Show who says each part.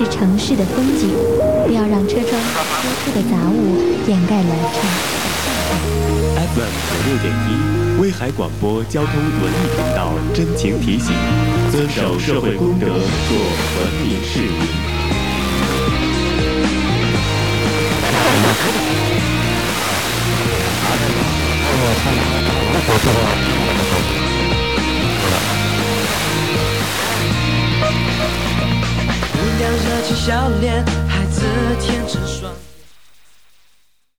Speaker 1: 是城市的风景，不要让车窗多出的杂物掩盖了城市的
Speaker 2: FM 96.1威海广播交通文艺频道真情提醒：遵守社会公德，做文明市民。
Speaker 3: 姑娘热情笑脸，